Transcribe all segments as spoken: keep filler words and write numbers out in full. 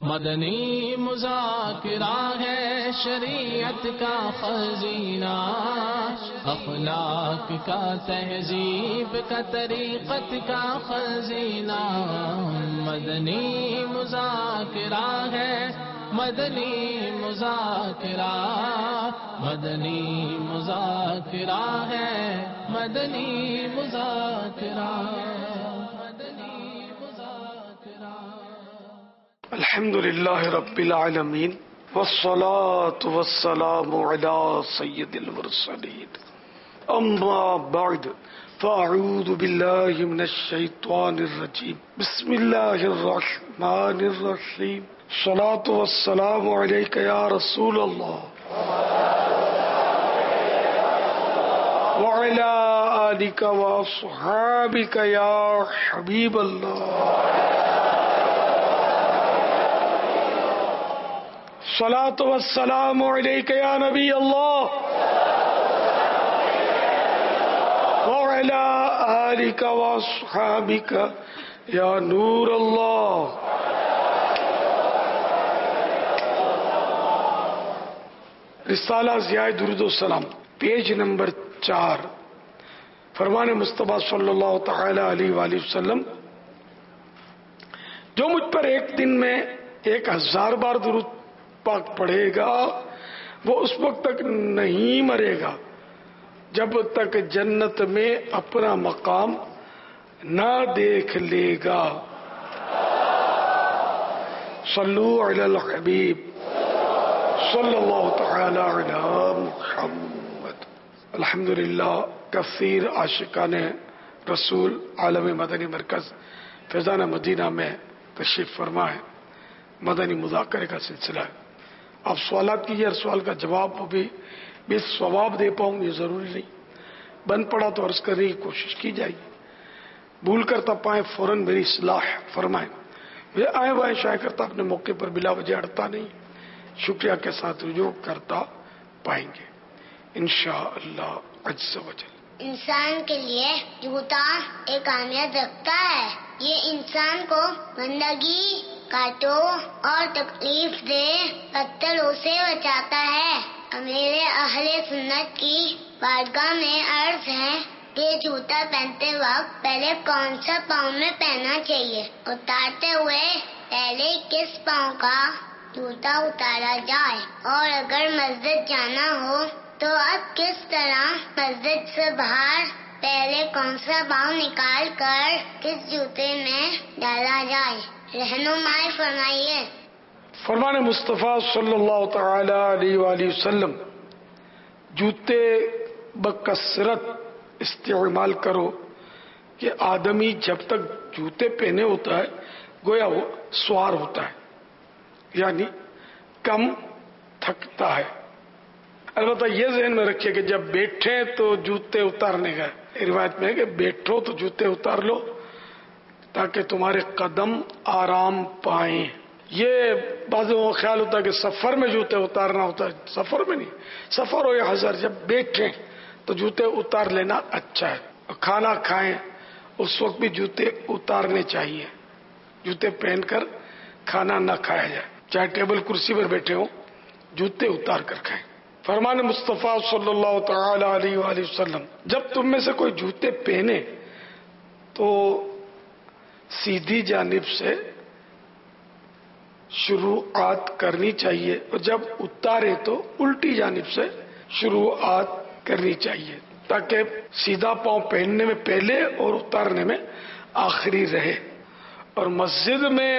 مدنی مذاکرہ ہے شریعت کا خزینہ، اخلاق کا تہذیب کا طریقت کا خزینہ، مدنی مذاکرہ ہے، مدنی مذاکرہ، مدنی مذاکرہ ہے، مدنی مذاکرہ، مدنی مذاکرہ۔ الحمد للہ رب العالمین والصلاة والسلام علی سید المرسلین، اما بعد فاعوذ باللہ من الشیطان الرجیم، بسم اللہ الرحمن الرحیم، الصلاة والسلام علیک یا رسول اللہ وعلی آلک واصحابک یا حبیب اللہ، الصلاة والسلام علیک یا نبی اللہ وعلی آلک واصحابک یا نور اللہ۔ رسالہ ضیاء درود و سلام، پیج نمبر چار، فرمان مصطفیٰ صلی اللہ تعالی علیہ وآلہ وسلم، جو مجھ پر ایک دن میں ایک ہزار بار درود پاک پڑھے گا وہ اس وقت تک نہیں مرے گا جب تک جنت میں اپنا مقام نہ دیکھ لے گا۔ صلو علی الحبیب صلی اللہ تعالی علی محمد۔ الحمدللہ کثیر عاشقان رسول عالم مدنی مرکز فیضان مدینہ میں تشریف فرما ہے، مدنی مذاکرے کا سلسلہ ہے۔ آپ سوالات کیجیے، ہر سوال کا جواب بھی بے ثواب دے پاؤں یہ ضروری نہیں، بند پڑا تو عرض کرنے کی کوشش کی جائے گی، بھول کرتا پائیں فوراً میری اصلاح فرمائیں، مجھے آئے بائیں شائع کرتا اپنے موقع پر بلا وجہ اڑتا نہیں، شکریہ کے ساتھ رجوع کرتا پائیں گے انشاءاللہ عز و جل۔ انسان کے لیے جوتا ایک اہمیت رکھتا ہے، یہ انسان کو گندگی، کانٹوں اور تکلیف دہ پتھروں سے بچاتا ہے۔ میرے اہل سنت کی بارگاہ میں عرض ہے کہ جوتا پہنتے وقت پہلے کون سا پاؤں میں پہننا چاہیے، اتارتے ہوئے پہلے کس پاؤں کا جوتا اتارا جائے، اور اگر مسجد جانا ہو تو اب کس طرح مسجد سے باہر پہلے کون سا پاؤں نکال کر کس جوتے میں ڈالا جائے، رہنمائی فرمائیے۔ فرمان مصطفیٰ صلی اللہ تعالی علیہ وآلہ وسلم، جوتے بکثرت استعمال کرو کہ آدمی جب تک جوتے پہنے ہوتا ہے گویا وہ سوار ہوتا ہے، یعنی کم تھکتا ہے۔ البتہ یہ ذہن میں رکھیے کہ جب بیٹھے تو جوتے اتارنے کا روایت میں ہے کہ بیٹھو تو جوتے اتار لو تاکہ تمہارے قدم آرام پائیں۔ یہ بعضوں کو خیال ہوتا ہے کہ سفر میں جوتے اتارنا ہوتا ہے، سفر میں نہیں، سفر ہو یا حضر جب بیٹھیں تو جوتے اتار لینا اچھا ہے، اور کھانا کھائیں اس وقت بھی جوتے اتارنے چاہیے، جوتے پہن کر کھانا نہ کھایا جائے، چاہے ٹیبل کرسی پر بیٹھے ہوں جوتے اتار کر کھائیں۔ فرمان مصطفیٰ صلی اللہ تعالی علیہ وآلہ وسلم، جب تم میں سے کوئی جوتے پہنے تو سیدھی جانب سے شروعات کرنی چاہیے، اور جب اتارے تو الٹی جانب سے شروعات کرنی چاہیے تاکہ سیدھا پاؤں پہننے میں پہلے اور اتارنے میں آخری رہے۔ اور مسجد میں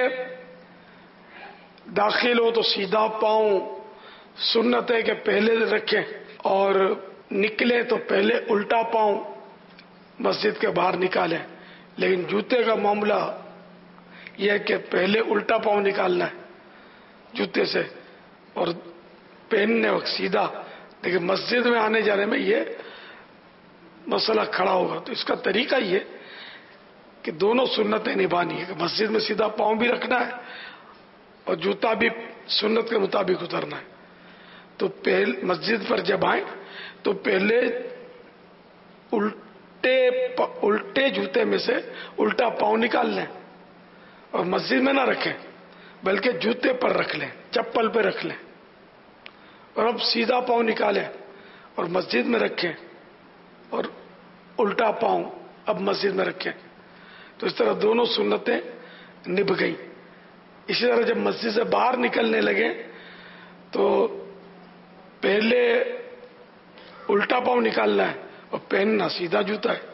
داخل ہو تو سیدھا پاؤں سنت ہے کہ پہلے رکھیں، اور نکلے تو پہلے الٹا پاؤں مسجد کے باہر نکالیں، لیکن جوتے کا معاملہ یہ ہے کہ پہلے الٹا پاؤں نکالنا ہے جوتے سے اور پہننے وقت سیدھا، لیکن مسجد میں آنے جانے میں یہ مسئلہ کھڑا ہوگا، تو اس کا طریقہ یہ کہ دونوں سنتیں نبھانی ہے کہ مسجد میں سیدھا پاؤں بھی رکھنا ہے اور جوتا بھی سنت کے مطابق اترنا ہے۔ تو پہل مسجد پر جب آئیں تو پہلے الٹے الٹے جوتے میں سے الٹا پاؤں نکال لیں اور مسجد میں نہ رکھیں، بلکہ جوتے پر رکھ لیں، چپل پہ رکھ لیں، اور اب سیدھا پاؤں نکالیں اور مسجد میں رکھیں، اور الٹا پاؤں اب مسجد میں رکھیں. تو اس طرح دونوں سنتیں نبھ گئی. اسی طرح جب مسجد سے باہر نکلنے لگے تو پہلے الٹا پاؤں نکالنا ہے اور پہننا سیدھا جوتا ہے.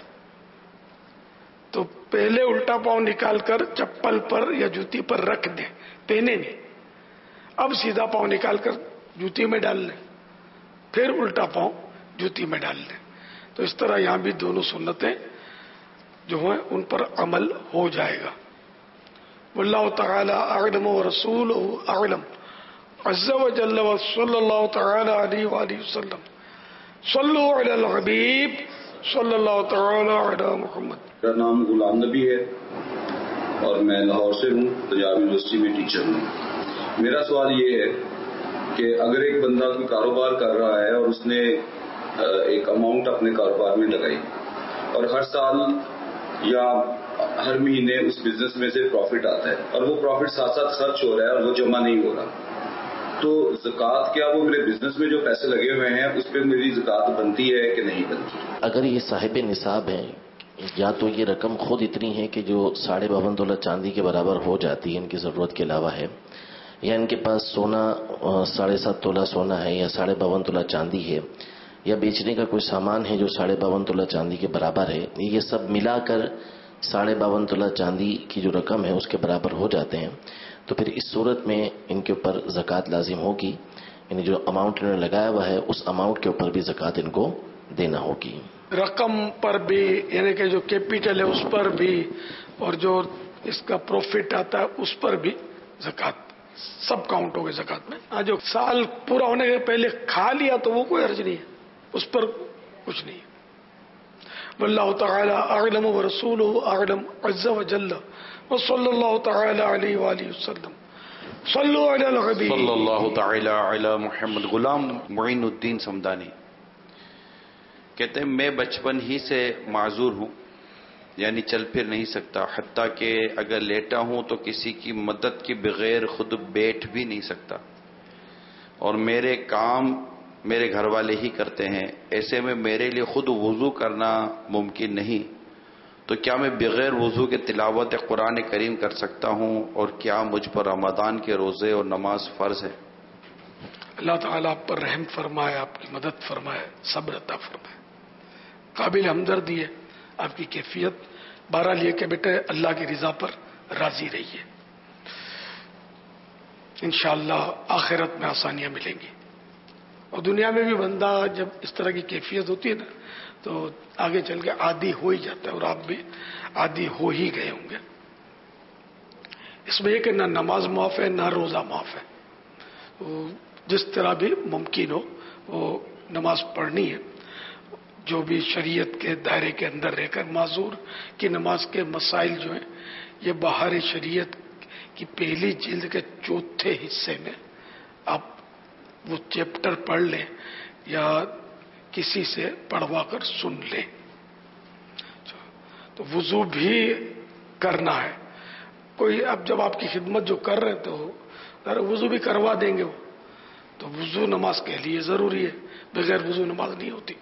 تو پہلے الٹا پاؤں نکال کر چپل پر یا جوتی پر رکھ دیں، پہنے نہیں. اب سیدھا پاؤں نکال کر جوتی میں ڈال لیں، پھر الٹا پاؤں جوتی میں ڈال لیں. تو اس طرح یہاں بھی دونوں سنتیں جو ہیں ان پر عمل ہو جائے گا. واللہ تعالی اعلم ورسولہ اعلم عز وجل وصلی اللہ تعالی علیہ وآلہ وسلم. صلو علی الحبیب صلی اللہ تعالی علی محمد. میرا نام غلام نبی ہے اور میں لاہور سے ہوں، پنجاب یونیورسٹی میں ٹیچر ہوں. میرا سوال یہ ہے کہ اگر ایک بندہ کوئی کاروبار کر رہا ہے اور اس نے ایک اماؤنٹ اپنے کاروبار میں لگائی اور ہر سال یا ہر مہینے اس بزنس میں سے پروفٹ آتا ہے اور وہ پروفٹ ساتھ ساتھ خرچ ہو رہا ہے اور وہ جمع نہیں ہو رہا، تو زکوٰۃ کیا وہ میرے بزنس میں جو پیسے لگے ہوئے ہیں اس پہ میری زکوٰۃ بنتی ہے کہ نہیں بنتی؟ اگر یہ صاحب نصاب ہیں، یا تو یہ رقم خود اتنی ہے کہ جو ساڑھے باون تولہ چاندی کے برابر ہو جاتی ہے ان کی ضرورت کے علاوہ ہے، یا ان کے پاس سونا ساڑھے سات تولہ سونا ہے یا ساڑھے باون تولہ چاندی ہے، یا بیچنے کا کوئی سامان ہے جو ساڑھے باون تولہ چاندی کے برابر ہے، یہ سب ملا کر ساڑھے باون تولہ چاندی کی جو رقم ہے اس کے برابر ہو جاتے ہیں، تو پھر اس صورت میں ان کے اوپر زکوٰۃ لازم ہوگی. یعنی جو اماؤنٹ انہوں نے لگایا ہوا ہے اس اماؤنٹ کے اوپر بھی زکوٰۃ ان کو دینا ہوگی. رقم پر بھی، یعنی کہ جو کیپیٹل ہے اس پر بھی، اور جو اس کا پروفٹ آتا ہے اس پر بھی زکوٰۃ سب کاؤنٹ ہوگی زکوٰۃ میں. ہاں جو سال پورا ہونے کے پہلے کھا لیا تو وہ کوئی حرج نہیں ہے، اس پر کچھ نہیں. واللہ تعالی اعلم ورسولہ اعلم عز وجل وصلی اللہ تعالی علیہ وآلہ وسلم. صلو علی الحبیب صلی اللہ تعالی علی محمد. غلام معین الدین سمدانی کہتے ہیں میں بچپن ہی سے معذور ہوں، یعنی چل پھر نہیں سکتا، حتیٰ کہ اگر لیٹا ہوں تو کسی کی مدد کے بغیر خود بیٹھ بھی نہیں سکتا، اور میرے کام میرے گھر والے ہی کرتے ہیں. ایسے میں میرے لیے خود وضو کرنا ممکن نہیں، تو کیا میں بغیر وضو کے تلاوت قرآن کریم کر سکتا ہوں، اور کیا مجھ پر رمضان کے روزے اور نماز فرض ہے؟ اللہ تعالیٰ آپ پر رحم فرمائے، آپ کی مدد فرمائے، صبر عطا فرمائے. قابل ہمدردی ہے آپ کی کیفیت. بہرحال یہ کہ بیٹے اللہ کی رضا پر راضی رہیے، انشاءاللہ آخرت میں آسانیاں ملیں گی. اور دنیا میں بھی بندہ جب اس طرح کی کیفیت ہوتی ہے نا تو آگے چل کے عادی ہو ہی جاتا ہے، اور آپ بھی عادی ہو ہی گئے ہوں گے. اس میں یہ کہ نہ نماز معاف ہے نہ روزہ معاف ہے، جس طرح بھی ممکن ہو وہ نماز پڑھنی ہے. جو بھی شریعت کے دائرے کے اندر رہ کر معذور کی نماز کے مسائل جو ہیں یہ باہر شریعت کی پہلی جلد کے چوتھے حصے میں آپ وہ چیپٹر پڑھ لیں یا کسی سے پڑھوا کر سن لیں. تو وضو بھی کرنا ہے. کوئی اب جب آپ کی خدمت جو کر رہے تو وضو بھی کروا دیں گے وہ، تو وضو نماز کے لیے ضروری ہے، بغیر وضو نماز نہیں ہوتی.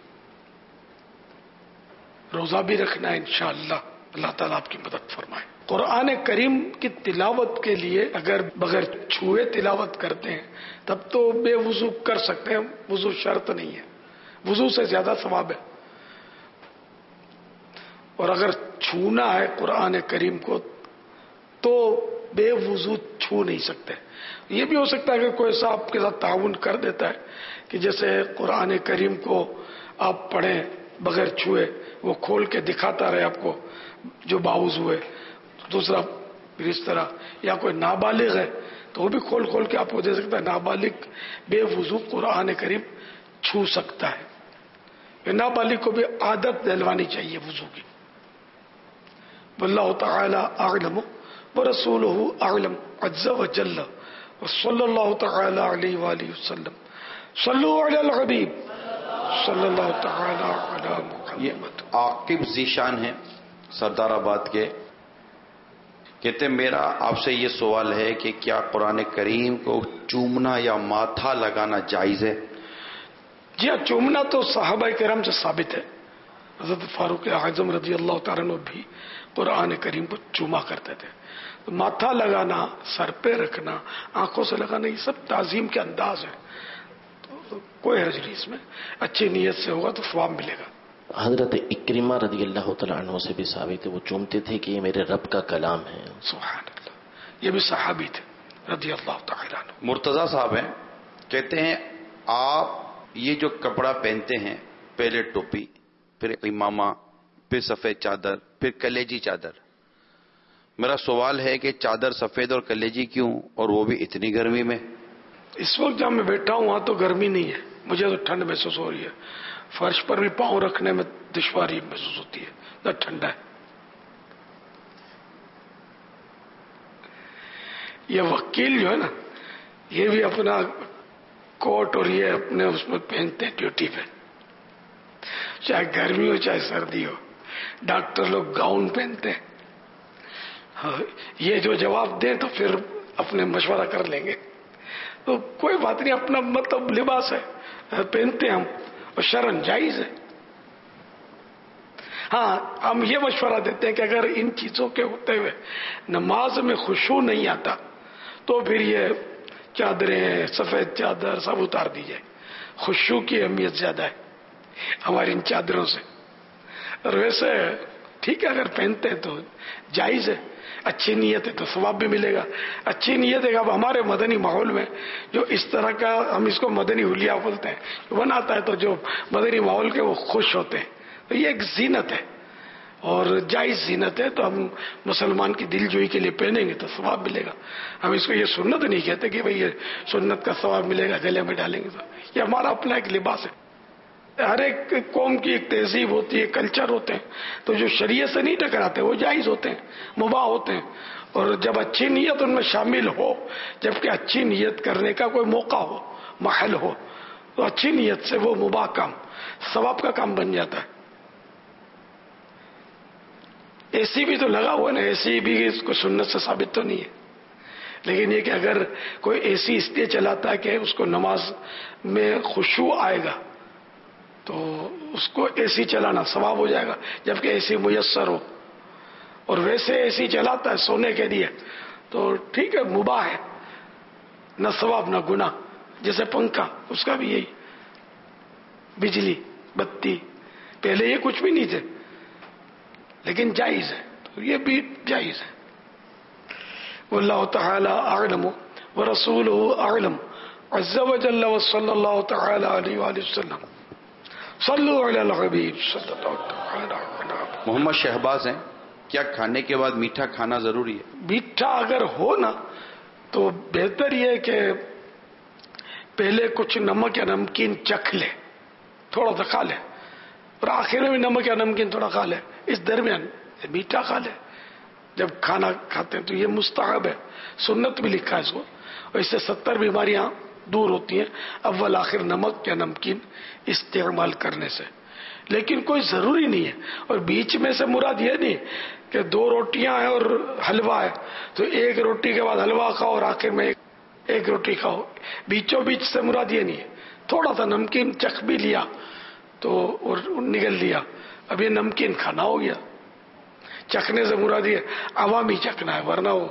روزہ بھی رکھنا ہے انشاءاللہ. اللہ تعالیٰ آپ کی مدد فرمائے. قرآن کریم کی تلاوت کے لیے اگر بغیر چھوئے تلاوت کرتے ہیں تب تو بے وضو کر سکتے ہیں، وضو شرط نہیں ہے، وضو سے زیادہ ثواب ہے. اور اگر چھونا ہے قرآن کریم کو تو بے وضو چھو نہیں سکتے. یہ بھی ہو سکتا ہے کہ کوئی ایسا آپ کے ساتھ تعاون کر دیتا ہے کہ جیسے قرآن کریم کو آپ پڑھیں بغیر چھوئے، وہ کھول کے دکھاتا رہے آپ کو جو باوضو ہے. دوسرا پھر اس طرح، یا کوئی نابالغ ہے تو وہ بھی کھول کھول کے آپ کو دے سکتا ہے. نابالغ بے وضو قرآن کریم چھو سکتا ہے. نابالغ کو بھی عادت دلوانی چاہیے وضو کی. واللہ تعالی اعلم ورسولہ اعلم عز وجل وصلی اللہ تعالی علیہ وآلہ وسلم. صلو علی الحبیب صلی اللہ تعالی علی محمد. یہ عاقب ذیشان ہیں سردار آباد کے. کہتے ہیں میرا آپ سے یہ سوال ہے کہ کیا قرآن کریم کو چومنا یا ماتھا لگانا جائز ہے؟ جی ہاں، چومنا تو صحابہ کرام سے ثابت ہے. حضرت فاروق اعظم رضی اللہ تعالیٰ عنہ بھی قرآن کریم کو چوما کرتے تھے. تو ماتھا لگانا، سر پہ رکھنا، آنکھوں سے لگانا، یہ سب تعظیم کے انداز ہیں. تو کوئی حرج نہیں اس میں، اچھی نیت سے ہوگا تو ثواب ملے گا. حضرت اکرمہ رضی اللہ تعالیٰ عنہ سے بھی ثابت ہے، وہ چومتے تھے کہ یہ میرے رب کا کلام ہے. سبحان اللہ، یہ بھی صحابی تھے رضی اللہ تعالیٰ عنہ. مرتضی صاحب ہیں، کہتے ہیں آپ یہ جو کپڑا پہنتے ہیں، پہلے ٹوپی، پھر امامہ، پھر سفید چادر، پھر کلیجی چادر، میرا سوال ہے کہ چادر سفید اور کلیجی کیوں، اور وہ بھی اتنی گرمی میں؟ اس وقت جہاں میں بیٹھا ہوں وہاں تو گرمی نہیں ہے، مجھے تو ٹھنڈ محسوس ہو رہی ہے. فرش پر بھی پاؤں رکھنے میں دشواری محسوس ہوتی ہے، بہت ٹھنڈا ہے. یہ وکیل جو ہے نا، یہ بھی اپنا کوٹ اور یہ اپنے اس میں پہنتے ہیں ڈیوٹی پہ، چاہے گرمی ہو چاہے سردی ہو. ڈاکٹر لوگ گاؤن پہنتے ہیں. یہ جو جواب دیں تو پھر اپنے مشورہ کر لیں گے. تو کوئی بات نہیں، اپنا مطلب لباس ہے، پہنتے ہم، اور شرن جائز ہے. ہاں، ہم یہ مشورہ دیتے ہیں کہ اگر ان چیزوں کے ہوتے ہوئے نماز میں خشوع نہیں آتا تو پھر یہ چادریں، سفید چادر سب اتار دی جائے. خشوع کی اہمیت زیادہ ہے ہماری ان چادروں سے. اور ویسے ٹھیک ہے، اگر پہنتے ہیں تو جائز ہے، اچھی نیت ہے تو ثواب بھی ملے گا. اچھی نیت ہے. اب ہمارے مدنی ماحول میں جو اس طرح کا، ہم اس کو مدنی حلیہ بولتے ہیں، بناتا ہے تو جو مدنی ماحول کے وہ خوش ہوتے ہیں، تو یہ ایک زینت ہے اور جائز زینت ہے. تو ہم مسلمان کی دل جوئی کے لیے پہنیں گے تو ثواب ملے گا. ہم اس کو یہ سنت نہیں کہتے کہ بھئی یہ سنت کا ثواب ملے گا گلے میں ڈالیں گے. تو یہ ہمارا اپنا ایک لباس ہے. ہر ایک قوم کی ایک تہذیب ہوتی ہے، کلچر ہوتے ہیں، تو جو شریعت سے نہیں ٹکراتے وہ جائز ہوتے ہیں، مباح ہوتے ہیں. اور جب اچھی نیت ان میں شامل ہو، جبکہ اچھی نیت کرنے کا کوئی موقع ہو، محل ہو، تو اچھی نیت سے وہ مباح کام ثواب کا کام بن جاتا ہے. اے سی بھی تو لگا ہوا ہے نا، اے سی بھی اس کو سنت سے ثابت تو نہیں ہے. لیکن یہ کہ اگر کوئی اے سی اس لیے چلاتا ہے کہ اس کو نماز میں خشوع آئے گا تو اس کو اے سی چلانا ثواب ہو جائے گا، جبکہ اے سی میسر ہو. اور ویسے اے سی چلاتا ہے سونے کے لیے تو ٹھیک ہے، مباح ہے، نہ ثواب نہ گناہ. جیسے پنکھا، اس کا بھی یہی، بجلی، بتی، پہلے یہ کچھ بھی نہیں تھے لیکن جائز ہے، تو یہ بھی جائز ہے. واللہ تعالی اعلم ورسولہ اعلم عز وجل وصلی اللہ تعالی علیہ وآلہ وسلم. صلو علی الحبیب صلی اللہ تعالی علیہ. محمد شہباز ہیں، کیا کھانے کے بعد میٹھا کھانا ضروری ہے؟ میٹھا اگر ہو نا تو بہتر یہ ہے کہ پہلے کچھ نمک یا نمکین چکھ لے، تھوڑا سا کھا لے، اور آخر میں بھی نمک یا نمکین تھوڑا کھا لے. اس درمیان میٹھا کھا لے جب کھانا کھاتے ہیں، تو یہ مستحب ہے، سنت بھی لکھا ہے اس کو. اور اس سے ستر بیماریاں دور ہوتی ہیں اول آخر نمک یا نمکین استعمال کرنے سے. لیکن کوئی ضروری نہیں ہے. اور بیچ میں سے مراد یہ نہیں کہ دو روٹیاں ہیں اور حلوہ ہے تو ایک روٹی کے بعد حلوہ کھاؤ اور آخر میں ایک, ایک روٹی کھاؤ. بیچوں بیچ سے مراد یہ نہیں ہے. تھوڑا سا نمکین چکھ بھی لیا تو اور نگل لیا، اب یہ نمکین کھانا ہو گیا. چکھنے سے مراد یہ عوامی چکھنا ہے، ورنہ وہ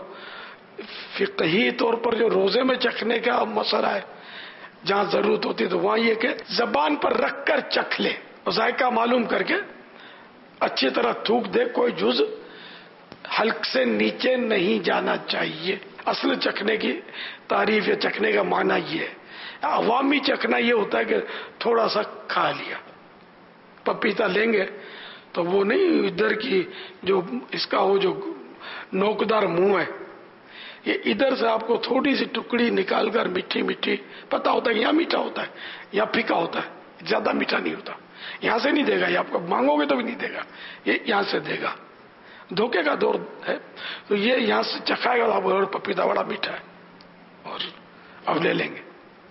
فقہی طور پر جو روزے میں چکھنے کا مسئلہ ہے، جہاں ضرورت ہوتی ہے تو وہاں یہ کہ زبان پر رکھ کر چکھ لے اور ذائقہ معلوم کر کے اچھی طرح تھوک دے. کوئی جز حلق سے نیچے نہیں جانا چاہیے. اصل چکھنے کی تعریف یا چکھنے کا معنی یہ ہے. عوامی چکھنا یہ ہوتا ہے کہ تھوڑا سا کھا لیا. پپیتا لیں گے تو وہ نہیں ادھر کی جو اس کا وہ جو نوکدار منہ ہے، یہ ادھر سے آپ کو تھوڑی سی ٹکڑی نکال کر میٹھی میٹھی، پتا ہوتا ہے یہاں میٹھا ہوتا ہے یہاں پھیکا ہوتا ہے، زیادہ میٹھا نہیں ہوتا. یہاں سے نہیں دے گا، یہ آپ کو مانگو گے تو بھی نہیں دے گا، یہ یہاں سے دے گا. دھوکے کا دور ہے تو یہ یہاں سے چکھائے گا. آپ پپیتا بڑا میٹھا ہے اور اب لے لیں گے،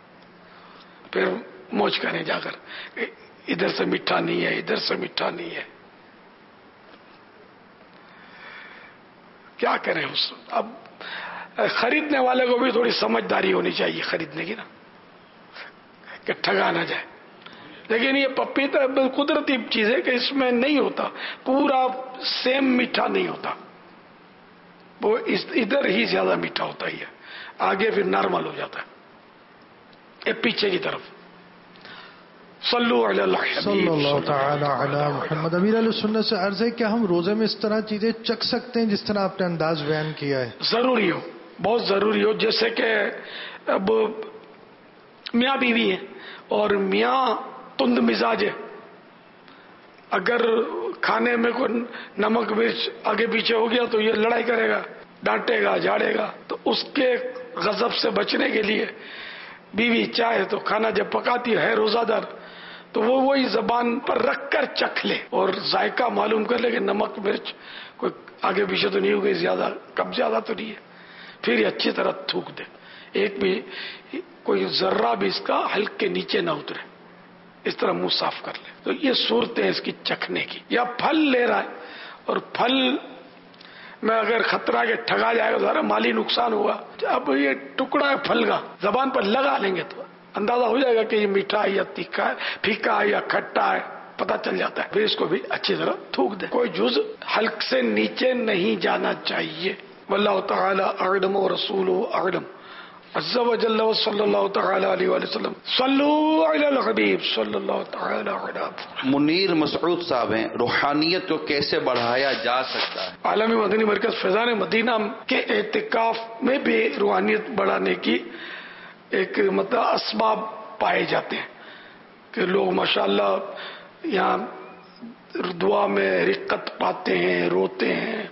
پھر موج کریں جا کر ادھر سے میٹھا نہیں ہے ادھر سے میٹھا نہیں ہے. کیا کریں اس اب خریدنے والے کو بھی تھوڑی سمجھداری ہونی چاہیے خریدنے کی نا، کہ ٹھگا نہ جائے. لیکن یہ پپیتا قدرتی چیز ہے کہ اس میں نہیں ہوتا، پورا سیم میٹھا نہیں ہوتا، وہ ادھر ہی زیادہ میٹھا ہوتا ہی ہے، آگے پھر نارمل ہو جاتا ہے. یہ پیچھے کی طرف. صلو علی الحبیب صلی اللہ تعالی علی محمد. امیر علیہ سنت سے عرض ہے کہ ہم روزے میں اس طرح چیزیں چکھ سکتے ہیں جس طرح آپ نے انداز بیان کیا ہے؟ ضروری ہو، بہت ضروری ہو. جیسے کہ اب میاں بیوی ہیں اور میاں تند مزاج ہے، اگر کھانے میں کوئی نمک مرچ آگے پیچھے ہو گیا تو یہ لڑائی کرے گا، ڈانٹے گا، جھاڑے گا. تو اس کے غضب سے بچنے کے لیے بیوی چاہے تو کھانا جب پکاتی ہے روزہ دار تو وہ وہی زبان پر رکھ کر چکھ لے اور ذائقہ معلوم کر لے کہ نمک مرچ کوئی آگے پیچھے تو نہیں ہو گئی، زیادہ کم زیادہ تو نہیں ہے. پھر یہ اچھی طرح تھوک دے، ایک بھی کوئی ذرہ بھی اس کا حلق کے نیچے نہ اترے، اس طرح منہ صاف کر لے. تو یہ صورتیں اس کی چکھنے کی. یا پھل لے رہا ہے اور پھل میں اگر خطرہ کہ ٹھگا جائے گا ذرا مالی نقصان ہوگا. اب یہ ٹکڑا ہے پھل کا زبان پر لگا لیں گے تو اندازہ ہو جائے گا کہ یہ میٹھا ہے یا تیکھا ہے، پھیکا ہے یا کھٹا ہے، پتہ چل جاتا ہے. پھر اس کو بھی اچھی طرح تھوک دے. کوئی جز حلق سے نیچے نہیں جانا چاہیے. واللہ تعالی اعلم ورسولہ اعلم. عز و جل و صلی اللہ تعالی علیہ وآلہ وسلم. صلو علی الحبیب صلی اللہ تعالی علیہ. منیر مسعود صاحب ہیں، روحانیت کو کیسے بڑھایا جا سکتا ہے؟ عالمی مدنی مرکز فیضان مدینہ کے اعتکاف میں بھی روحانیت بڑھانے کی ایک مطلب اسباب پائے جاتے ہیں کہ لوگ ماشاءاللہ یہاں دعا میں رقت پاتے ہیں، روتے ہیں،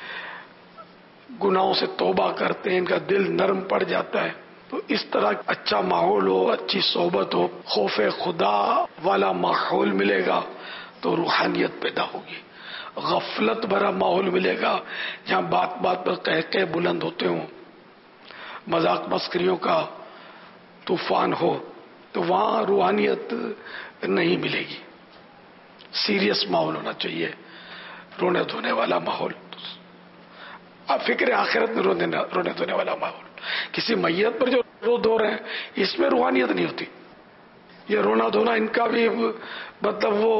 گناہوں سے توبہ کرتے ہیں، ان کا دل نرم پڑ جاتا ہے. تو اس طرح اچھا ماحول ہو، اچھی صحبت ہو، خوف خدا والا ماحول ملے گا تو روحانیت پیدا ہوگی. غفلت بھرا ماحول ملے گا جہاں بات بات پر کہہ کے بلند ہوتے ہوں، مذاق مسخریوں کا طوفان ہو، تو وہاں روحانیت نہیں ملے گی. سیریس ماحول ہونا چاہیے، رونے دھونے والا ماحول. اب فکر آخرت میں رونے رونے دھونے والا ماحول. کسی میت پر جو رو دھو رہے ہیں اس میں روحانیت نہیں ہوتی. یہ رونا دھونا ان کا بھی مطلب وہ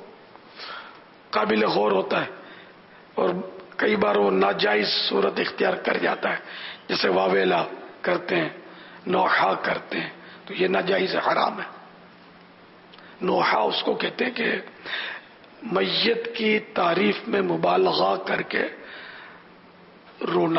قابل غور ہوتا ہے اور کئی بار وہ ناجائز صورت اختیار کر جاتا ہے، جیسے واویلا کرتے ہیں، نوحہ کرتے ہیں، تو یہ ناجائز حرام ہے. نوحہ اس کو کہتے ہیں کہ میت کی تعریف میں مبالغہ کر کے رونا.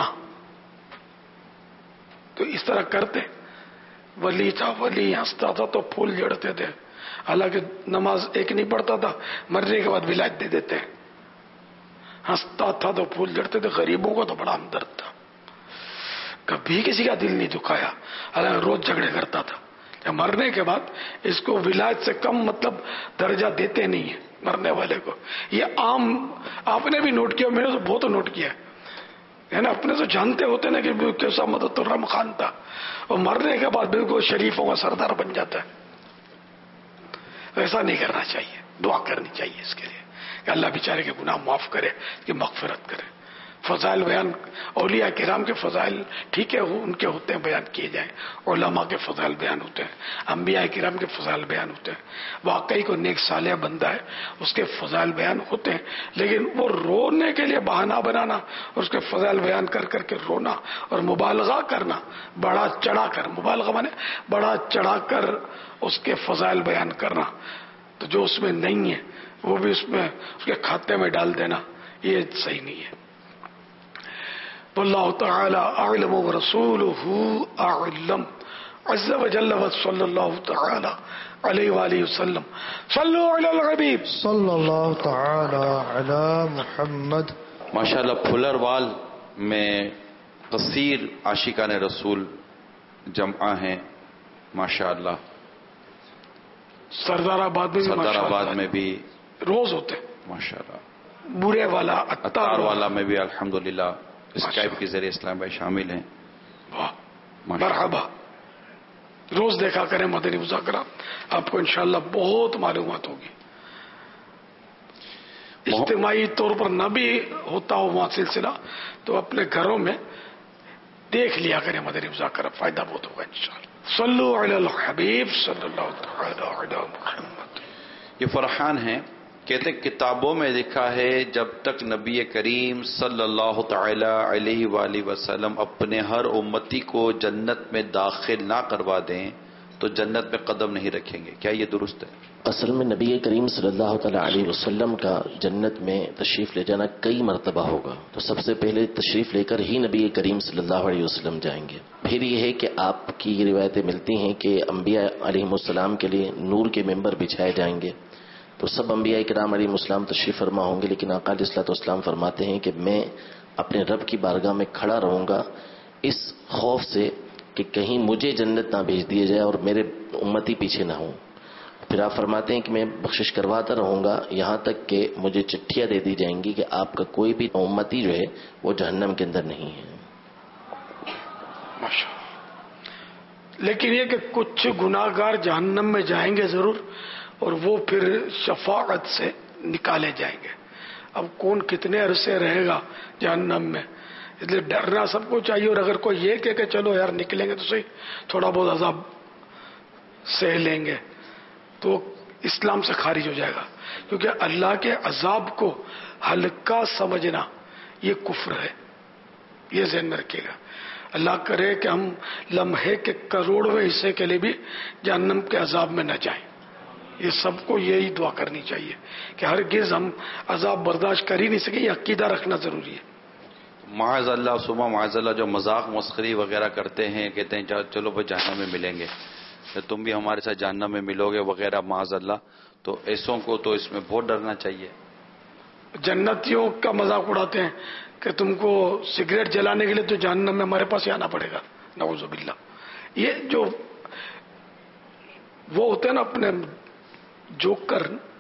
تو اس طرح کرتے. ولی تھا، ولی ہنستا تھا تو پھول جڑتے تھے، حالانکہ نماز ایک نہیں پڑھتا تھا، مرنے کے بعد ولایت دے دیتے. ہنستا تھا تو پھول جڑتے تھے. غریبوں کا تو بڑا ہمدرد تھا، کبھی کسی کا دل نہیں دکھایا، حالانکہ روز جھگڑے کرتا تھا. مرنے کے بعد اس کو ولایت سے کم مطلب درجہ دیتے نہیں ہیں مرنے والے کو. یہ عام آپ نے بھی نوٹ کیا، میں نے تو بہت نوٹ کیا ہے نا. اپنے تو جانتے ہوتے نا کہ کیسا مدد الرحم خان تھا، اور مرنے کے بعد بالکل شریفوں کا سردار بن جاتا ہے. ایسا نہیں کرنا چاہیے. دعا کرنی چاہیے اس کے لیے کہ اللہ بیچارے کے گناہ معاف کرے، کہ مغفرت کرے. فضائل بیان، اولیاء کرام کے فضائل ٹھیک ہے ان کے ہوتے ہیں، بیان کیے جائیں. علماء کے فضائل بیان ہوتے ہیں، انبیاء کرام کے فضائل بیان ہوتے ہیں. واقعی کو نیک صالح بندہ ہے اس کے فضائل بیان ہوتے ہیں. لیکن وہ رونے کے لیے بہانہ بنانا اور اس کے فضائل بیان کر کر کے رونا اور مبالغہ کرنا، بڑا چڑھا کر، مبالغہ مانے بڑا چڑھا کر اس کے فضائل بیان کرنا، تو جو اس میں نہیں ہے وہ بھی اس میں اس کے کھاتے میں ڈال دینا، یہ صحیح نہیں ہے. واللہ تعالی اعلم ورسولہ اعلم. عز وجل وصلی اللہ تعالی علیہ وآلہ وسلم. صلو علی الحبیب صلی اللہ تعالی علی محمد. ماشاءاللہ پھلروال میں کثیر عاشقان رسول جمع ہیں ماشاءاللہ. سردار آباد میں بھی سردار آباد میں بھی روز ہوتے ماشاءاللہ. برے والا اتار والا میں بھی الحمدللہ اسکائپ کے ذریعے اسلام بھائی شامل ہیں. مرحبا. روز دیکھا کریں مدنی مذاکرہ، آپ کو انشاءاللہ بہت معلومات ہوگی. اجتماعی طور پر نہ بھی ہوتا ہو وہاں سلسلہ تو اپنے گھروں میں دیکھ لیا کریں مدنی مذاکرہ، فائدہ بہت ہوگا انشاءاللہ۔ صلو علی الحبیب صلی اللہ تعالی علی محمد۔ یہ فرحان ہیں، کہتے کتابوں میں لکھا ہے جب تک نبی کریم صلی اللہ تعالی علیہ وآلہ وسلم اپنے ہر امتی کو جنت میں داخل نہ کروا دیں تو جنت میں قدم نہیں رکھیں گے، کیا یہ درست ہے؟ اصل میں نبی کریم صلی اللہ تعالی علیہ وسلم کا جنت میں تشریف لے جانا کئی مرتبہ ہوگا، تو سب سے پہلے تشریف لے کر ہی نبی کریم صلی اللہ علیہ وسلم جائیں گے۔ پھر یہ ہے کہ آپ کی یہ روایتیں ملتی ہیں کہ انبیاء علیہ السلام کے لیے نور کے ممبر بچھائے جائیں گے، تو سب انبیاء کرام علیہ السلام تشریف فرما ہوں گے، لیکن آقا علیہ الصلوۃ والسلام فرماتے ہیں کہ میں اپنے رب کی بارگاہ میں کھڑا رہوں گا اس خوف سے کہ کہیں مجھے جنت نہ بھیج دیے جائے اور میرے امتی پیچھے نہ ہوں۔ پھر آپ فرماتے ہیں کہ میں بخشش کرواتا رہوں گا یہاں تک کہ مجھے چٹھیاں دے دی جائیں گی کہ آپ کا کوئی بھی امتی جو ہے وہ جہنم کے اندر نہیں ہے۔ لیکن یہ کہ کچھ گناہگار جہنم میں جائیں گے ضرور، اور وہ پھر شفاعت سے نکالے جائیں گے۔ اب کون کتنے عرصے رہے گا جہنم میں، اس لیے ڈرنا سب کو چاہیے، اور اگر کوئی یہ کہ, کہ چلو یار نکلیں گے تو صحیح تھوڑا بہت عذاب سہ لیں گے تو اسلام سے خارج ہو جائے گا، کیونکہ اللہ کے عذاب کو ہلکا سمجھنا یہ کفر ہے، یہ ذہن میں رکھیے گا۔ اللہ کرے کہ ہم لمحے کے کروڑویں حصے کے لیے بھی جہنم کے عذاب میں نہ جائیں، یہ سب کو یہی دعا کرنی چاہیے کہ ہرگز ہم عذاب برداشت کر ہی نہیں سکیں، یہ عقیدہ رکھنا ضروری ہے۔ معاذ اللہ صبح معاذ اللہ جو مذاق مسخری وغیرہ کرتے ہیں، کہتے ہیں چلو بھائی جہنم میں ملیں گے، تم بھی ہمارے ساتھ جہنم میں ملو گے وغیرہ معاذ اللہ، تو ایسوں کو تو اس میں بہت ڈرنا چاہیے۔ جنتیوں کا مذاق اڑاتے ہیں کہ تم کو سگریٹ جلانے کے لیے تو جہنم میں ہمارے پاس ہی آنا پڑے گا، نعوذ باللہ۔ یہ جو وہ ہوتے ہیں نا اپنے جوکر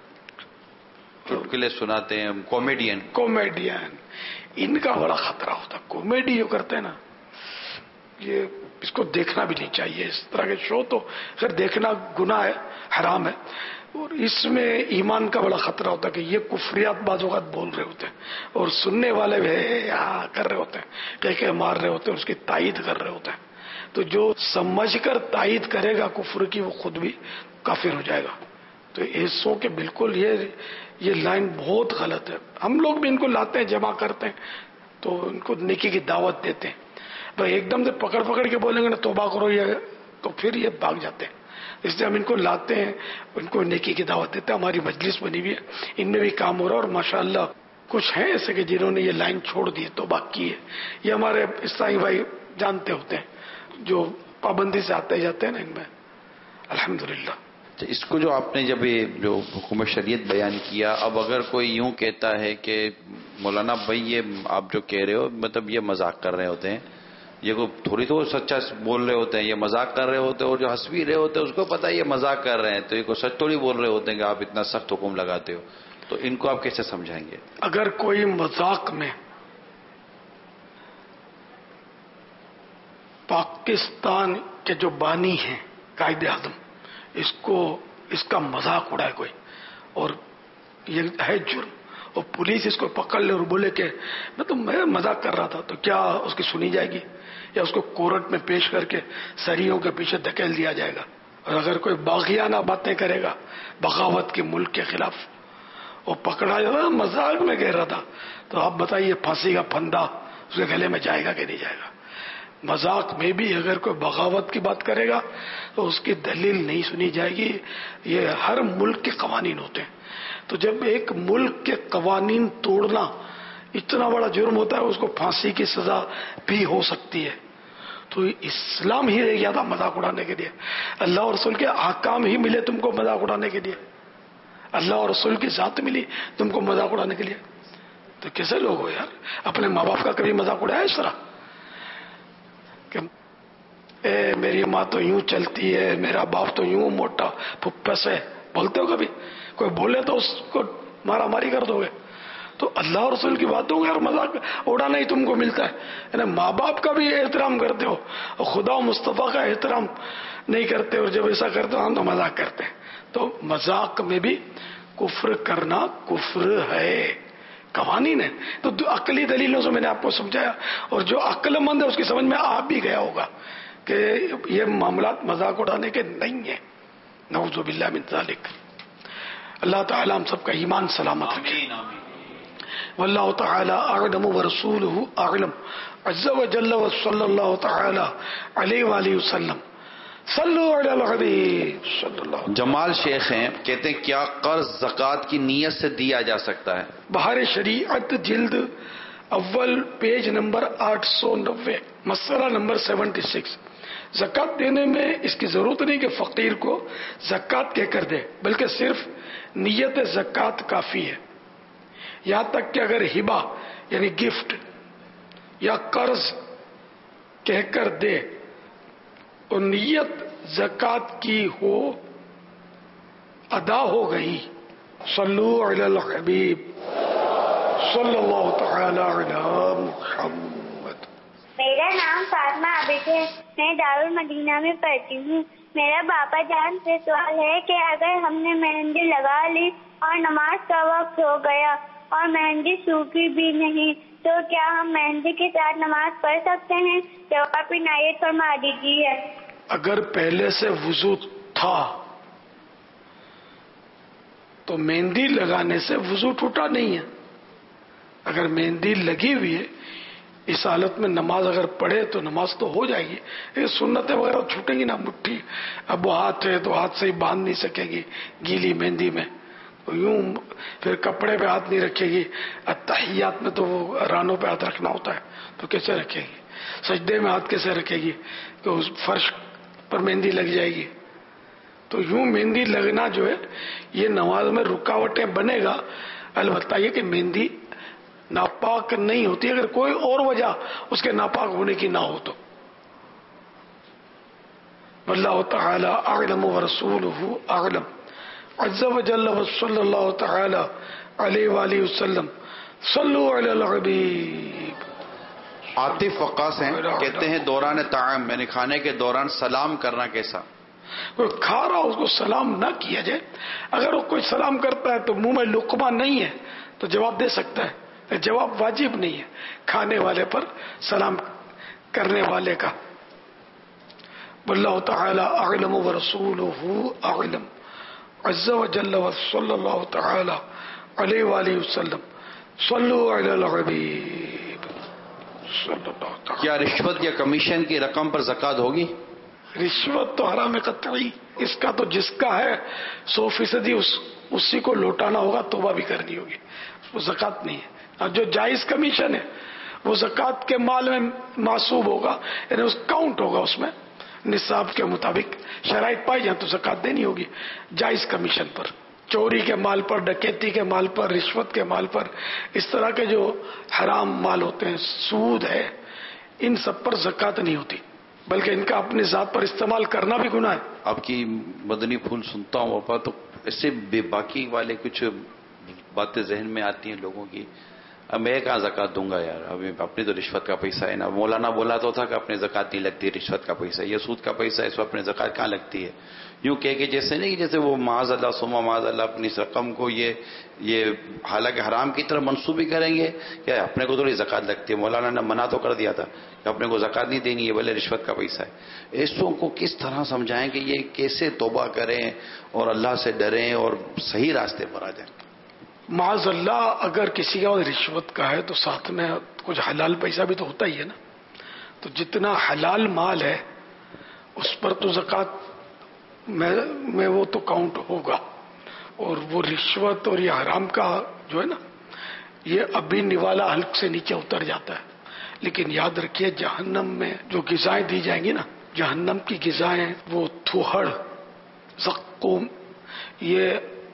چٹکلے سناتے ہیں، کامیڈین کامیڈین ان کا بڑا خطرہ ہوتا ہے۔ کامیڈی جو کرتے ہیں نا، یہ اس کو دیکھنا بھی نہیں چاہیے، اس طرح کے شو تو خیر دیکھنا گناہ ہے، حرام ہے، اور اس میں ایمان کا بڑا خطرہ ہوتا ہے کہ یہ کفریات بعض اوقات بول رہے ہوتے ہیں اور سننے والے بھی یہاں کر رہے ہوتے ہیں، کہہ کہ مار رہے ہوتے ہیں، اس کی تائید کر رہے ہوتے ہیں۔ تو جو سمجھ کر تائید کرے گا کفر کی وہ خود بھی کافر ہو جائے گا۔ تو ایسوں کے بالکل یہ یہ لائن بہت غلط ہے۔ ہم لوگ بھی ان کو لاتے ہیں، جمع کرتے ہیں تو ان کو نیکی کی دعوت دیتے ہیں، بھائی ایک دم سے پکڑ پکڑ کے بولیں گے نا توبہ کرو یہ، تو پھر یہ بھاگ جاتے ہیں۔ اس لیے ہم ان کو لاتے ہیں، ان کو نیکی کی دعوت دیتے ہیں۔ ہماری مجلس بنی ہوئی ہے، ان میں بھی کام ہو رہا ہے، اور ماشاءاللہ کچھ ہیں ایسے کہ جنہوں نے یہ لائن چھوڑ دی ہے، توبہ کی ہے۔ یہ ہمارے اسلامی بھائی جانتے ہوتے ہیں جو پابندی سے آتے جاتے ہیں نا ان میں، الحمدللہ۔ اس کو جو آپ نے جب یہ جو حکم شریعت بیان کیا، اب اگر کوئی یوں کہتا ہے کہ مولانا بھائی یہ آپ جو کہہ رہے ہو مطلب یہ مذاق کر رہے ہوتے ہیں، یہ کو تھوڑی تو سچا بول رہے ہوتے ہیں، یہ مذاق کر رہے ہوتے ہیں، اور جو ہنس بھی رہے ہوتے ہیں اس کو پتا ہے یہ مذاق کر رہے ہیں، تو یہ کو سچ تھوڑی بول رہے ہوتے ہیں کہ آپ اتنا سخت حکم لگاتے ہو، تو ان کو آپ کیسے سمجھائیں گے؟ اگر کوئی مذاق میں پاکستان کے جو بانی ہیں قائد اعظم، اس کو اس کا مذاق اڑائے کوئی اور یہ ہے جرم، اور پولیس اس کو پکڑ لے اور بولے کہ میں تو میں مذاق کر رہا تھا، تو کیا اس کی سنی جائے گی یا اس کو کورٹ میں پیش کر کے سریوں کے پیچھے دھکیل دیا جائے گا؟ اور اگر کوئی باغیانہ باتیں کرے گا بغاوت کے ملک کے خلاف اور پکڑا جائے مذاق میں کہہ رہا تھا، تو آپ بتائیے پھانسی کا پھندا اس کے گلے میں جائے گا کہ نہیں جائے گا؟ مذاق میں بھی اگر کوئی بغاوت کی بات کرے گا تو اس کی دلیل نہیں سنی جائے گی۔ یہ ہر ملک کے قوانین ہوتے ہیں، تو جب ایک ملک کے قوانین توڑنا اتنا بڑا جرم ہوتا ہے، اس کو پھانسی کی سزا بھی ہو سکتی ہے۔ تو اسلام ہی رہ گیا تھا مذاق اڑانے کے لیے، اللہ اور رسول کے احکام ہی ملے تم کو مذاق اڑانے کے لیے، اللہ اور رسول کی ذات ملی تم کو مذاق اڑانے کے لیے۔ تو کیسے لوگ ہو یار؟ اپنے ماں باپ کا کبھی مذاق اڑایا اس طرح کہ اے میری ماں تو یوں چلتی ہے، میرا باپ تو یوں موٹا پھپس ہے، بولتے ہو کبھی؟ کوئی بولے تو اس کو مارا ماری کر دو گے؟ تو اللہ اور رسول کی باتوں کا مذاق اڑانا ہی تم کو ملتا ہے، یعنی ماں باپ کا بھی احترام کرتے ہو اور خدا و مصطفیٰ کا احترام نہیں کرتے، اور جب ایسا کرتے ہو ہم تو مذاق کرتے ہیں۔ تو مذاق میں بھی کفر کرنا کفر ہے، قوانین ہے. تو عقلی دلیلوں سے میں نے آپ کو سمجھایا، اور جو عقل مند ہے اس کی سمجھ میں آ بھی گیا ہوگا کہ یہ معاملات مذاق اڑانے کے نہیں ہیں. نعوذ باللہ من ذالک. اللہ تعالی ہم سب کا ایمان سلامت رکھے. واللہ تعالی اعلم ورسولہ اعلم عز وجل وصلی اللہ تعالی علیہ وآلہ وسلم. صلو علی الحبیب صلی اللہ. جمال شیخ ہیں، کہتے ہیں کیا قرض زکوٰۃ کی نیت سے دیا جا سکتا ہے؟ بہار شریعت جلد اول پیج نمبر آٹھ سو نوے مسئلہ نمبر سیونٹی سکس. زکوٰۃ دینے میں اس کی ضرورت نہیں کہ فقیر کو زکوٰۃ کہہ کر دے، بلکہ صرف نیت زکوٰۃ کافی ہے. یہاں تک کہ اگر ہبہ یعنی گفٹ یا قرض کہہ کر دے اور نیت زکوٰۃ کی ہو، ادا ہو گئی. صلو علی الحبیب صلی اللہ تعالی علی محمد. میرا نام فاطمہ عابد ہے، میں دارالمدینہ میں پڑھتی ہوں. میرا باپا جان سے سوال ہے کہ اگر ہم نے مہندی لگا لی اور نماز کا وقت ہو گیا اور مہندی سوکھی بھی نہیں تو کیا ہم مہندی کے ساتھ نماز پڑھ سکتے ہیں؟ جواب عنایت فرما دیجیے. اگر پہلے سے وضو تھا تو مہندی لگانے سے وضو ٹوٹا نہیں ہے. اگر مہندی لگی ہوئی ہے اس حالت میں نماز اگر پڑھے تو نماز تو ہو جائے گی. یہ سنتیں وغیرہ چھوٹیں گی نا. مٹھی اب وہ ہاتھ ہے تو ہاتھ سے ہی باندھ نہیں سکے گی گیلی مہندی میں، یوں پھر کپڑے پہ ہاتھ نہیں رکھے گی. اتحیات میں تو وہ رانوں پہ ہاتھ رکھنا ہوتا ہے تو کیسے رکھے گی؟ سجدے میں ہاتھ کیسے رکھے گی کہ اس فرش پر مہندی لگ جائے گی؟ تو یوں مہندی لگنا جو ہے یہ نماز میں رکاوٹیں بنے گا. البتہ یہ کہ مہندی ناپاک نہیں ہوتی اگر کوئی اور وجہ اس کے ناپاک ہونے کی نہ ہو تو. واللہ تعالی اعلم ورسولہ اعلم عز وجل وصلی اللہ تعالی علیہ وآلہ وسلم. صلو علی الحبیب. عاطف وقاص ہیں، کہتے ہیں دوران طعام یعنی کھانے کے دوران سلام کرنا کیسا؟ کوئی کھا رہا اس کو سلام نہ کیا جائے. اگر وہ کوئی سلام کرتا ہے تو منہ میں لقمہ نہیں ہے تو جواب دے سکتا ہے. جواب واجب نہیں ہے کھانے والے پر سلام کرنے والے کا. واللہ تعالی اعلم ورسولہ اعلم عز وجل وصلی اللہ تعالی علیہ وآلہ وسلم. صلو علی الحبیب صلی اللہ تعالی. کیا رشوت یا کمیشن کی رقم پر زکوٰۃ ہوگی؟ رشوت تو حرام قطعی. اس کا تو جس کا ہے سو فیصدی اس اسی کو لوٹانا ہوگا، توبہ بھی کرنی ہوگی. وہ زکوٰۃ نہیں ہے. اور جو جائز کمیشن ہے وہ زکوٰۃ کے مال میں محسوب ہوگا، یعنی اس کاؤنٹ ہوگا، اس میں نصاب کے مطابق شرائط پائی جائیں تو زکوٰۃ دینی ہوگی. جائز کمیشن پر، چوری کے مال پر، ڈکیتی کے مال پر، رشوت کے مال پر، اس طرح کے جو حرام مال ہوتے ہیں، سود ہے، ان سب پر زکوٰۃ نہیں ہوتی، بلکہ ان کا اپنی ذات پر استعمال کرنا بھی گناہ ہے. آپ کی مدنی پھول سنتا ہوں وفا، تو اس سے بے باکی والے کچھ باتیں ذہن میں آتی ہیں لوگوں کی. اب میں کہاں زکوٰۃ دوں گا یار، ابھی اپنی تو رشوت کا پیسہ ہے نا. مولانا بولا تو تھا کہ اپنے زکوٰۃ نہیں لگتی، رشوت کا پیسہ، یہ سود کا پیسہ ہے، اس وقت اپنے زکوٰۃ کہاں لگتی ہے. یوں کہہ کہ جیسے نہیں، جیسے وہ معاذ اللہ سما معاذ اللہ اپنی اس رقم کو یہ یہ حالانکہ حرام کی طرف منسوبی کریں گے کہ اپنے کو تھوڑی زکوٰۃ لگتی ہے. مولانا نے منع تو کر دیا تھا کہ اپنے کو زکوٰۃ نہیں دینی ہے، بھلے رشوت کا پیسہ ہے. ایسوں کو کس طرح سمجھائیں کہ یہ کیسے توبہ کریں اور اللہ سے ڈریں اور صحیح راستے پر آ جائیں. معاذ اللہ اگر کسی کا رشوت کا ہے تو ساتھ میں کچھ حلال پیسہ بھی تو ہوتا ہی ہے نا. تو جتنا حلال مال ہے اس پر تو زکوٰۃ میں میں وہ تو کاؤنٹ ہوگا. اور وہ رشوت اور یہ حرام کا جو ہے نا، یہ ابھی نوالا حلق سے نیچے اتر جاتا ہے. لیکن یاد رکھیے جہنم میں جو غذائیں دی جائیں گی نا، جہنم کی غذائیں، وہ تھوہڑ، زقوم، یہ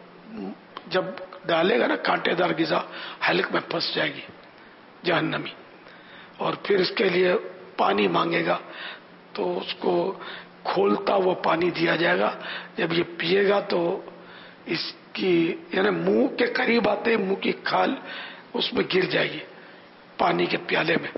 جب ڈالے گا نا کانٹے دار غذا حلق میں پھنس جائے گی جہنمی، اور پھر اس کے لیے پانی مانگے گا تو اس کو کھولتا وہ پانی دیا جائے گا. جب یہ پیے گا تو اس کی یعنی منہ کے قریب آتے منہ کی کھال اس میں گر جائے گی پانی کے پیالے میں،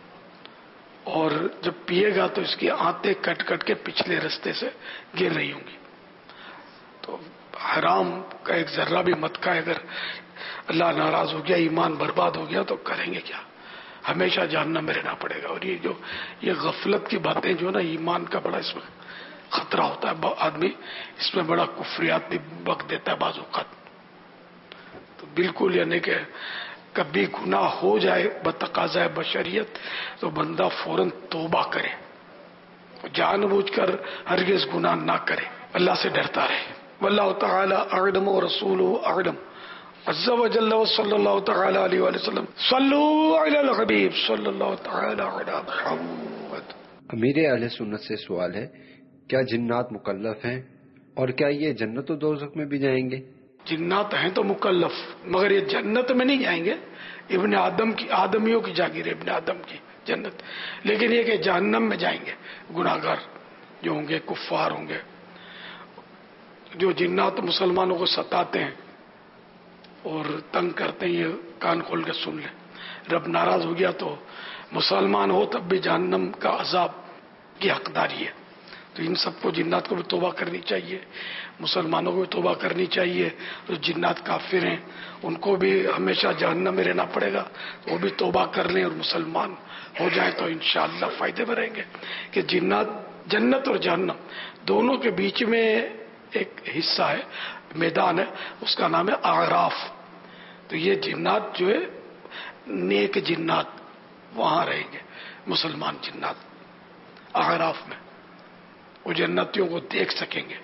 اور جب پیے گا تو اس کی آنتیں کٹ کٹ کے پچھلے رستے سے گر رہی ہوں گی. تو حرام کا ایک ذرہ بھی مت کھائے. اگر اللہ ناراض ہو گیا, ایمان برباد ہو گیا تو کریں گے کیا؟ ہمیشہ جہنم میں رہنا پڑے گا. اور یہ جو یہ غفلت کی باتیں جو نا, ایمان کا بڑا اس میں خطرہ ہوتا ہے. آدمی اس میں بڑا کفریات بھی بک دیتا ہے بعض اوقات. تو بالکل یعنی کہ کبھی گناہ ہو جائے بتقاضۂ بشریت تو بندہ فوراً توبہ کرے, جان بوجھ کر ہرگز گناہ نہ کرے, اللہ سے ڈرتا رہے. واللہ تعالی اعلم ورسولہ اعلم عز وجل صلی اللہ تعالی علیہ وآلہ وسلم. صلو علی الحبیب صلی اللہ تعالی علی محمد. امیر اہل سنت سے سوال ہے, کیا جنات مکلف ہیں اور کیا یہ جنت و دوزخ میں بھی جائیں گے؟ جنات ہیں تو مکلف, مگر یہ جنت میں نہیں جائیں گے. ابن آدم کی آدمیوں کی جاگیر, ابن آدم کی جنت. لیکن یہ کہ جہنم میں جائیں گے گناہگار جو ہوں گے, کفار ہوں گے. جو جنات مسلمانوں کو ستاتے ہیں اور تنگ کرتے ہیں, یہ کان کھول کے سن لیں. رب ناراض ہو گیا تو مسلمان ہو تب بھی جہنم کا عذاب کی حقداری ہے. تو ان سب کو, جنات کو بھی توبہ کرنی چاہیے, مسلمانوں کو بھی توبہ کرنی چاہیے. جو جنات کافر ہیں ان کو بھی ہمیشہ جہنم میں رہنا پڑے گا, وہ بھی توبہ کر لیں اور مسلمان ہو جائیں تو انشاءاللہ فائدے میں رہیں گے. کہ جنات, جنت اور جہنم دونوں کے بیچ میں ایک حصہ ہے, میدان ہے, اس کا نام ہے اعراف. تو یہ جنات جو ہے نیک جنات وہاں رہیں گے, مسلمان جنات اعراف میں. وہ جنتیوں کو دیکھ سکیں گے,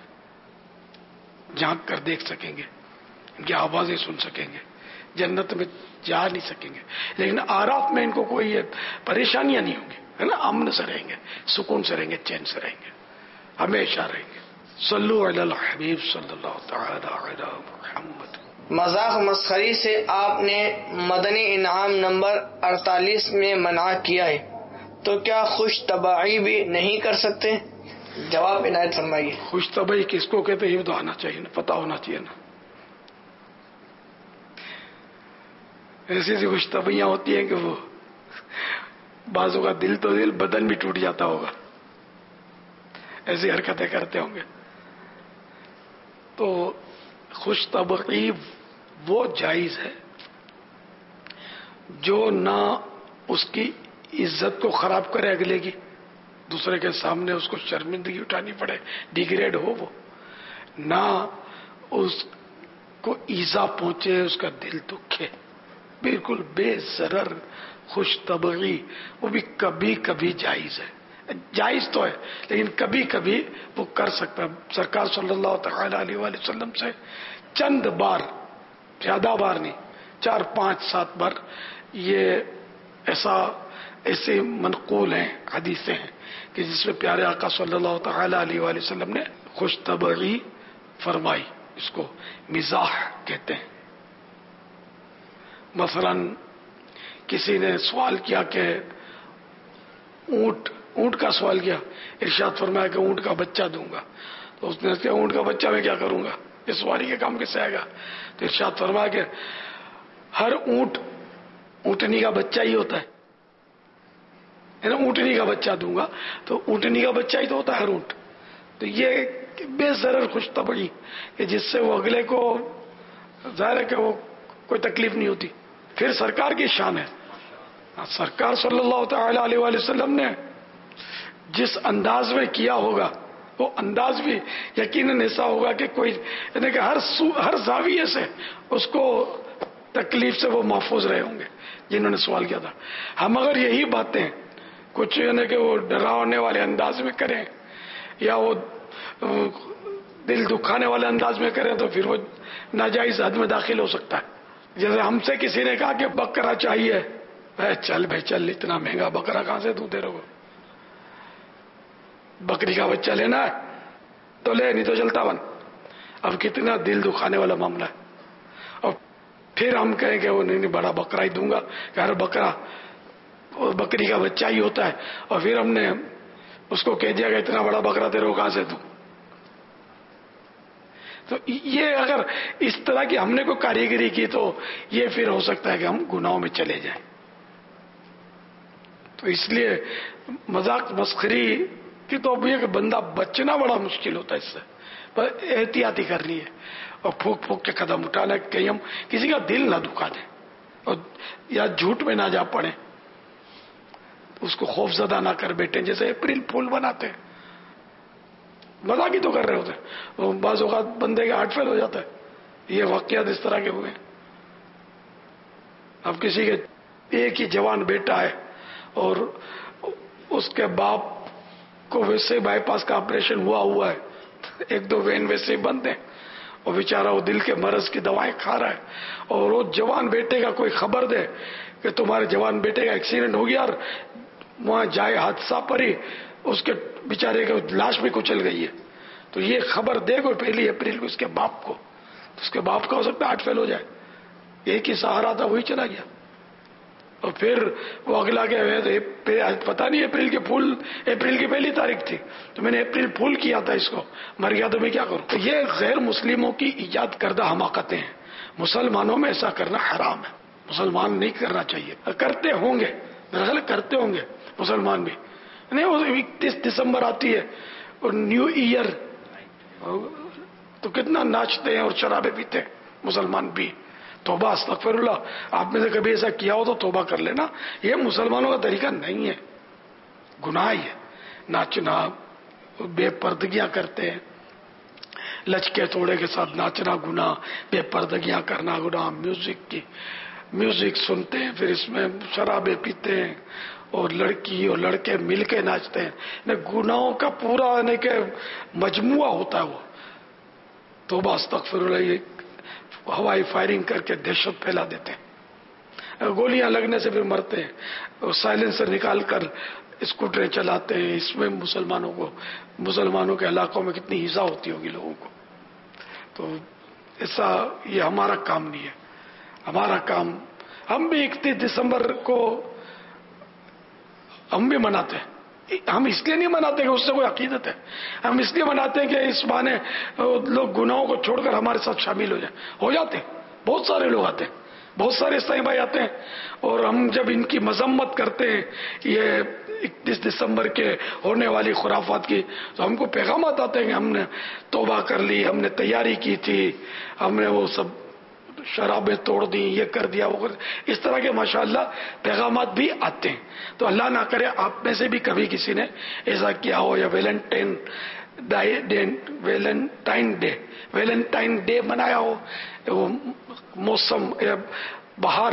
جھانک کر دیکھ سکیں گے, ان کی آوازیں سن سکیں گے. جنت میں جا نہیں سکیں گے, لیکن اعراف میں ان کو کوئی پریشانیاں نہیں ہوں گی, ہے نا. امن سے رہیں گے, سکون سے رہیں گے, چین سے رہیں گے, ہمیشہ رہیں گے. صلو علی الحبیب صلی اللہ تعالی علی محمد. مذاق مسخری سے آپ نے مدنی انعام نمبر اڑتالیس میں منع کیا ہے, تو کیا خوش طبعی بھی نہیں کر سکتے؟ جواب عنایت فرمائیے. خوش طبعی کس کو کہتے ہیں یہ تو آنا چاہیے نا, پتا ہونا چاہیے نا. ایسی ایسی خوش طبعیاں ہوتی ہیں کہ وہ بعضوں کا دل تو دل, بدن بھی ٹوٹ جاتا ہوگا, ایسی حرکتیں کرتے ہوں گے. تو خوش طبعی وہ جائز ہے جو نہ اس کی عزت کو خراب کرے اگلے کی, دوسرے کے سامنے اس کو شرمندگی اٹھانی پڑے, ڈیگریڈ ہو وہ, نہ اس کو ایذا پہنچے, اس کا دل دکھے. بالکل بے ضرر خوش طبعی, وہ بھی کبھی کبھی جائز ہے. جائز تو ہے لیکن کبھی کبھی وہ کر سکتا ہے. سرکار صلی اللہ تعالی علیہ وآلہ وسلم سے چند بار, زیادہ بار نہیں, چار پانچ سات بار یہ ایسا ایسے منقول ہیں, حدیثیں ہیں کہ جس میں پیارے آقا صلی اللہ تعالی علیہ وآلہ وسلم نے خوش طبعی فرمائی. اس کو مزاح کہتے ہیں. مثلا کسی نے سوال کیا کہ اونٹ اونٹ کا سوال کیا, ارشاد فرمایا کہ اونٹ کا بچہ دوں گا. تو اس نے کہا اونٹ کا بچہ میں کیا کروں گا, یہ سواری کے کام کیسے آئے گا؟ تو ارشاد فرمایا کہ ہر اونٹ اونٹنی کا بچہ ہی ہوتا ہے, اونٹنی کا بچہ دوں گا تو اونٹنی کا بچہ ہی تو ہوتا ہے ہر اونٹ. تو یہ بے ضرر خوش طبعی کہ جس سے وہ اگلے کو ظاہر ہے کہ وہ کوئی تکلیف نہیں ہوتی. پھر سرکار کی شان ہے, سرکار صلی اللہ تعالی علیہ وآلہ وسلم نے جس انداز میں کیا ہوگا وہ انداز بھی یقیناً ایسا ہوگا کہ کوئی یعنی کہ ہر ہر زاویے سے اس کو تکلیف سے وہ محفوظ رہے ہوں گے جنہوں نے سوال کیا تھا. ہم اگر یہی باتیں کچھ یعنی کہ وہ ڈرانے والے انداز میں کریں یا وہ دل دکھانے والے انداز میں کریں تو پھر وہ ناجائز حد میں داخل ہو سکتا ہے. جیسے ہم سے کسی نے کہا کہ بکرا چاہیے, چل بھائی چل, اتنا مہنگا بکرا کہاں سے تو دے رہے ہو, بکری کا بچہ لینا ہے تو لے, نہیں تو چلتا بن. اب کتنا دل دکھانے والا معاملہ ہے. اور پھر ہم کہیں کہ وہ نہیں نہیں بڑا بکرا ہی دوں گا, کہ ہر بکرا بکری کا بچہ ہی ہوتا ہے, اور پھر ہم نے اس کو کہہ دیا کہ اتنا بڑا بکرا دے رہے ہو کہاں سے دوں. تو یہ اگر اس طرح کی ہم نے کوئی کاریگری کی تو یہ پھر ہو سکتا ہے کہ ہم گناہوں میں چلے جائیں. تو اس لیے مذاق مسخری کہ تو اب یہ کہ بندہ بچنا بڑا مشکل ہوتا ہے اس سے، پر احتیاطی کرنی ہے اور پھونک پھونک کے قدم اٹھانا ہے کہیں ہم کسی کا دل نہ دکھا دیں اور یا جھوٹ میں نہ جا پڑے، اس کو خوف زدہ نہ کر بیٹھے جیسے اپریل پھول بناتے ہیں، مزاق ہی تو کر رہے ہوتے ہیں، بعض اوقات بندے کا ہارٹ فیل ہو جاتا ہے۔ یہ واقعات اس طرح کے ہوئے ہیں۔ اب کسی کے ایک ہی جوان بیٹا ہے اور اس کے باپ کو ویسے بائی پاس کا آپریشن ہوا ہوا ہے، ایک دو وین ویسے ہی بند ہیں اور بیچارہ وہ دل کے مرض کی دوائیں کھا رہا ہے، اور وہ جوان بیٹے کا کوئی خبر دے کہ تمہارے جوان بیٹے کا ایکسیڈنٹ ہو گیا اور وہاں جائے حادثہ پر ہی اس کے بیچارے کی لاش بھی کچل گئی ہے، تو یہ خبر دے گو پہلی اپریل کو اس کے باپ کو، تو اس کے باپ کا ہو سکتا ہے ہارٹ فیل ہو جائے، ایک ہی سہارا تھا وہی چلا گیا۔ اور پھر وہ اگلا کے پتہ نہیں اپریل کے پھول، اپریل کی پہلی تاریخ تھی تو میں نے اپریل پھول کیا تھا، اس کو مر گیا تو میں کیا کروں؟ تو یہ غیر مسلموں کی ایجاد کردہ حماقتیں ہیں، مسلمانوں میں ایسا کرنا حرام ہے، مسلمان نہیں کرنا چاہیے، کرتے ہوں گے دراصل کرتے ہوں گے مسلمان بھی نہیں، وہ اکتیس دسمبر آتی ہے اور نیو ایئر تو کتنا ناچتے ہیں اور شرابیں پیتے ہیں مسلمان بھی، توبہ استغفر اللہ، آپ میں سے کبھی ایسا کیا ہو تو توبہ کر لینا، یہ مسلمانوں کا طریقہ نہیں ہے، گناہ ہی ہے، ناچنا، بے پردگیاں کرتے ہیں، لچکے توڑے کے ساتھ ناچنا گناہ، بے پردگیاں کرنا گناہ، میوزک کی میوزک سنتے ہیں پھر اس میں شرابیں پیتے ہیں اور لڑکی اور لڑکے مل کے ناچتے ہیں، گناہوں کا پورا یعنی کہ مجموعہ ہوتا ہے وہ، توبہ استغفر اللہ، یہ ہوائی فائرنگ کر کے دہشت پھیلا دیتے ہیں، گولیاں لگنے سے پھر مرتے ہیں، اور سائلنسر نکال کر اسکوٹریں چلاتے ہیں، اس میں مسلمانوں کو مسلمانوں کے علاقوں میں کتنی ایذا ہوتی ہوگی لوگوں کو، تو ایسا یہ ہمارا کام نہیں ہے، ہمارا کام، ہم بھی اکتیس دسمبر کو ہم بھی مناتے ہیں، ہم اس لیے نہیں مناتے کہ اس سے کوئی عقیدت ہے، ہم اس لیے مناتے ہیں کہ اس بہانے لوگ گناہوں کو چھوڑ کر ہمارے ساتھ شامل ہو جائیں، ہو جاتے ہیں، بہت سارے لوگ آتے ہیں، بہت سارے عیسائی بھائی آتے ہیں، اور ہم جب ان کی مذمت کرتے ہیں یہ اکتیس دسمبر کے ہونے والی خرافات کی، تو ہم کو پیغامات آتے ہیں کہ ہم نے توبہ کر لی، ہم نے تیاری کی تھی، ہم نے وہ سب شرابیں توڑ دی، یہ کر دیا وہ کر دیا، اس طرح کے ماشاءاللہ پیغامات بھی آتے ہیں، تو اللہ نہ کرے آپ میں سے بھی کبھی کسی نے ایسا کیا ہو، یا Valentine Valentine day Valentine day منایا ہو، وہ موسم بہار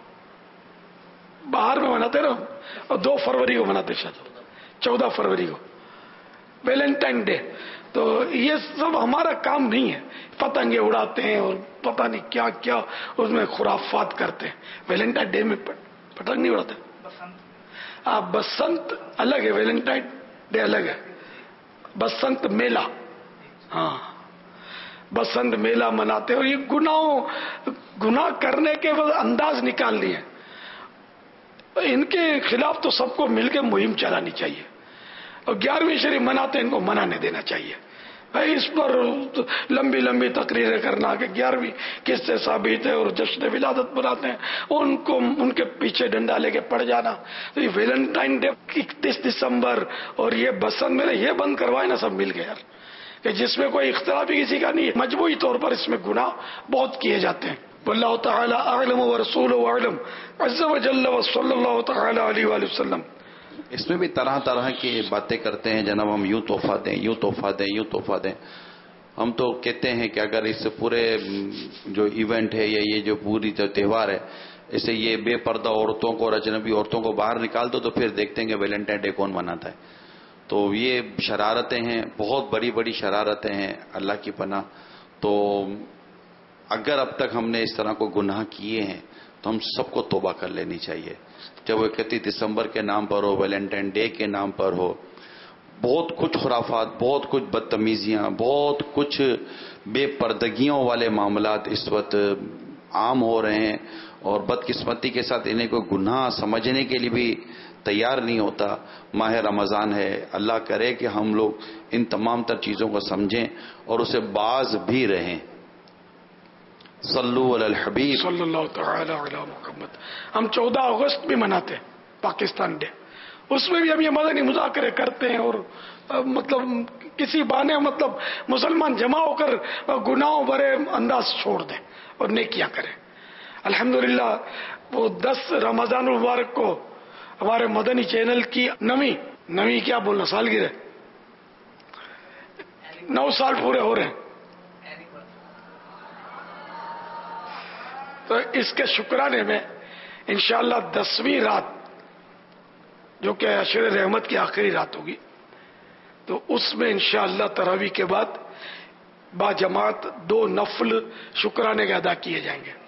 بہار میں مناتے نا، اور دو فروری کو مناتے شاید چودہ فروری کو ویلنٹائن ڈے، تو یہ سب ہمارا کام نہیں ہے، پتنگیں اڑاتے ہیں اور پتہ نہیں کیا کیا اس میں خرافات کرتے ہیں، ویلنٹائن ڈے میں پتنگ نہیں اڑاتے، آپ بسنت الگ ہے، ویلنٹائن ڈے الگ ہے، بسنت میلہ، ہاں بسنت میلہ مناتے ہیں، اور یہ گناہوں گناہ کرنے کے انداز نکال لیے، ان کے خلاف تو سب کو مل کے مہم چلانی چاہیے، اور گیارہویں شریف مناتے ہیں ان کو منانے دینا چاہیے، اس پر لمبی لمبی تقریریں کرنا کہ گیارہویں کس سے ثابت ہے اور جشن ولادت مناتے ہیں، ان کو ان کے پیچھے ڈنڈا لے کے پڑ جانا، تو یہ ویلنٹائن ڈے اکتیس دسمبر اور یہ بسنت میں یہ بند کروائے نا سب مل کے یار، کہ جس میں کوئی اختلاف بھی کسی کا نہیں ہے، مجموعی طور پر اس میں گناہ بہت کیے جاتے ہیں، واللہ تعالی اعلم ورسولہ اعلم عز وجل وصلی اللہ تعالی علیہ وآلہ وسلم۔ اس میں بھی طرح طرح کی باتیں کرتے ہیں، جناب ہم یوں تحفہ دیں، یوں تحفہ دیں، یوں تحفہ دیں، ہم تو کہتے ہیں کہ اگر اس پورے جو ایونٹ ہے یا یہ جو پوری جو تہوار ہے، اسے یہ بے پردہ عورتوں کو اور اجنبی عورتوں کو باہر نکال دو تو پھر دیکھتے ہیں کہ ویلنٹائن ڈے کون مناتا ہے، تو یہ شرارتیں ہیں، بہت بڑی بڑی شرارتیں ہیں، اللہ کی پناہ۔ تو اگر اب تک ہم نے اس طرح کو گناہ کیے ہیں تو ہم سب کو توبہ کر لینی چاہیے، جب وہ اکتیس دسمبر کے نام پر ہو، ویلنٹائن ڈے کے نام پر ہو، بہت کچھ خرافات، بہت کچھ بدتمیزیاں، بہت کچھ بے پردگیوں والے معاملات اس وقت عام ہو رہے ہیں، اور بدقسمتی کے ساتھ انہیں کوئی گناہ سمجھنے کے لیے بھی تیار نہیں ہوتا۔ ماہ رمضان ہے، اللہ کرے کہ ہم لوگ ان تمام تر چیزوں کو سمجھیں اور اسے باز بھی رہیں۔ صلو علی الحبیب صلی اللہ تعالی علی محمد۔ ہم چودہ اگست بھی مناتے ہیں پاکستان ڈے، اس میں بھی ہم یہ مدنی مذاکرے کرتے ہیں اور مطلب کسی بہانے مطلب مسلمان جمع ہو کر گناہوں بھرے انداز چھوڑ دیں اور نیکیاں کریں. الحمدللہ وہ دس رمضان المبارک کو ہمارے مدنی چینل کی نویں نویں کیا بولنا سالگرہ نو سال پورے ہو رہے ہیں. تو اس کے شکرانے میں انشاءاللہ دسویں رات جو کہ عشر رحمت کی آخری رات ہوگی تو اس میں انشاءاللہ تراویح کے بعد با جماعت دو نفل شکرانے کے ادا کیے جائیں گے.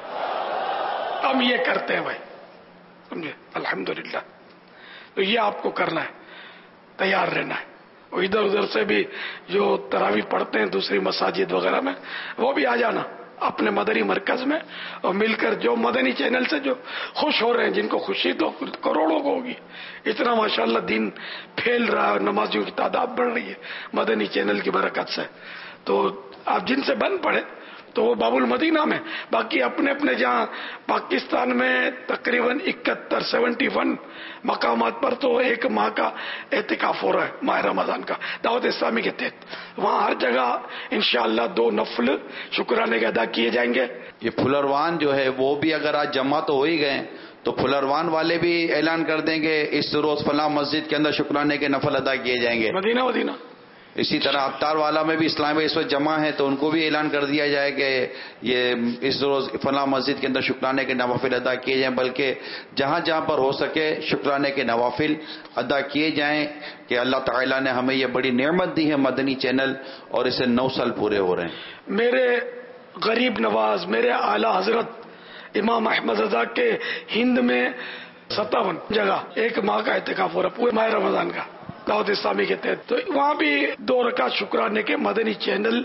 ہم یہ کرتے ہیں بھائی سمجھے الحمدللہ. تو یہ آپ کو کرنا ہے, تیار رہنا ہے. اور ادھر ادھر سے بھی جو تراویح پڑھتے ہیں دوسری مساجد وغیرہ میں وہ بھی آ جانا اپنے مدنی مرکز میں اور مل کر جو مدنی چینل سے جو خوش ہو رہے ہیں, جن کو خوشی تو کروڑوں کو ہوگی. اتنا ماشاءاللہ دین پھیل رہا ہے اور نمازیوں کی تعداد بڑھ رہی ہے مدنی چینل کی برکت سے. تو آپ جن سے بن پڑے تو وہ باب المدینہ میں, باقی اپنے اپنے جہاں پاکستان میں تقریباً اکہتر سیونٹی ون مقامات پر تو ایک ماہ کا اعتکاف ہو رہا ہے ماہ رمضان کا دعوت اسلامی کے تحت. وہاں ہر جگہ انشاءاللہ دو نفل شکرانے کے ادا کیے جائیں گے. یہ پھلروان جو ہے وہ بھی اگر آج جمع تو ہو ہی گئے تو پھلروان والے بھی اعلان کر دیں گے اس روز فلاں مسجد کے اندر شکرانے کے نفل ادا کیے جائیں گے. مدینہ مدینہ اسی طرح ابتار والا میں بھی اسلام اس وقت جمع ہے تو ان کو بھی اعلان کر دیا جائے کہ یہ اس روز فلاں مسجد کے اندر شکرانے کے نوافل ادا کیے جائیں. بلکہ جہاں جہاں پر ہو سکے شکرانے کے نوافل ادا کیے جائیں کہ اللہ تعالیٰ نے ہمیں یہ بڑی نعمت دی ہے مدنی چینل اور اسے نو سال پورے ہو رہے ہیں. میرے غریب نواز میرے اعلیٰ حضرت امام احمد رضا کے ہند میں ستاون جگہ ایک ماہ کا اعتکاف ہو رہا پورے ماہ رمضان کا دعوت اسلامی کے تحت. تو وہاں بھی دو رکعت شکرانے کے مدنی چینل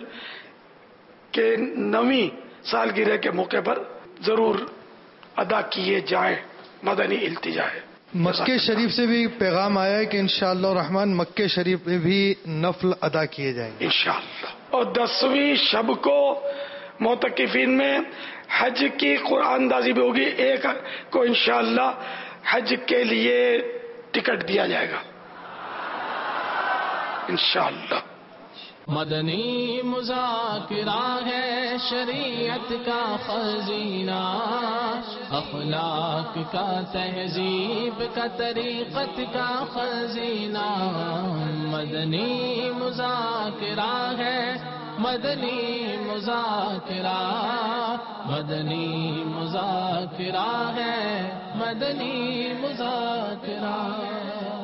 کے نویں سالگرہ کے موقع پر ضرور ادا کیے جائیں. مدنی التجا ہے. مکہ شریف سے بھی پیغام آیا ہے کہ انشاءاللہ الرحمن مکہ شریف میں بھی نفل ادا کیے جائیں گے انشاءاللہ. اور دسویں شب کو معتکفین میں حج کی قرآن اندازی بھی ہوگی. ایک کو انشاءاللہ حج کے لیے ٹکٹ دیا جائے گا انشاءاللہ. مدنی مذاکرہ ہے شریعت کا خزینہ, اخلاق کا تہذیب کا طریقت کا خزینہ. مدنی مذاکرہ ہے مدنی مذاکرہ, مدنی مذاکرہ ہے مدنی مذاکرہ.